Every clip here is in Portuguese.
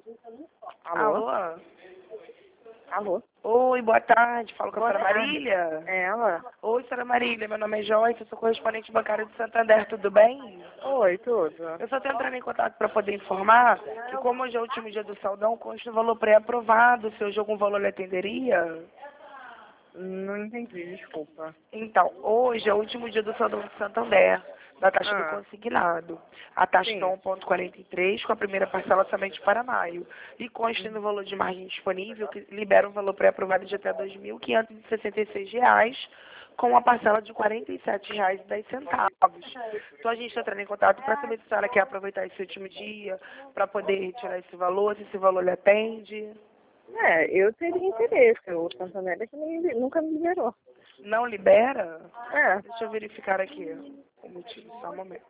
Alô? Alô? Alô? Oi, boa tarde. Falo com a Boa senhora tarde. Marília. É ela? Oi, senhora Marília. Meu nome é Joyce, eu sou correspondente bancária de Santander. Tudo bem? Oi, tudo. Eu só estou entrando em contato para poder informar que como hoje é o último dia do saldão, consta o valor pré-aprovado. Se hoje algum valor lhe atenderia? Não entendi, desculpa. Então, hoje é o último dia do saldão de Santander, da taxa do Ah, consignado. A taxa está sim. 1,43, com a primeira parcela somente para maio. E consta no valor de margem disponível, que libera um valor pré-aprovado de até R$ 2.566, com uma parcela de R$ 47,10. Então, a gente está entrando em contato para saber se a senhora quer aproveitar esse último dia, para poder retirar esse valor, se esse valor lhe atende. Eu teria interesse. O Santander é que nunca me liberou. Não libera? É. Deixa eu verificar aqui o motivo, só um momento.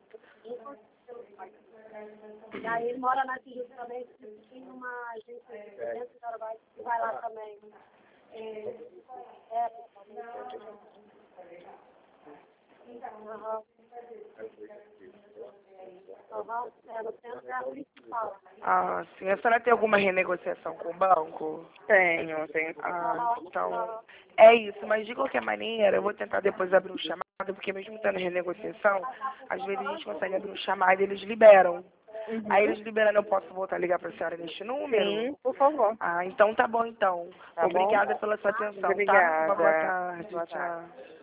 E aí ele mora na Tijuca também, tem uma agência dentro do trabalho que vai lá também. No centro é a principal. Ah, sim. A senhora tem alguma renegociação com o banco? Tenho. Ah, então, é isso. Mas de qualquer maneira, eu vou tentar depois abrir um chamado, porque mesmo tendo renegociação, às vezes a gente consegue abrir um chamado e eles liberam. Aí eles liberando, eu posso voltar a ligar para a senhora neste número? Sim, por favor. Ah, então tá bom então. Tá bom? Obrigada pela sua atenção, tá? Uma boa Obrigada. tarde, Boa tarde. tchau.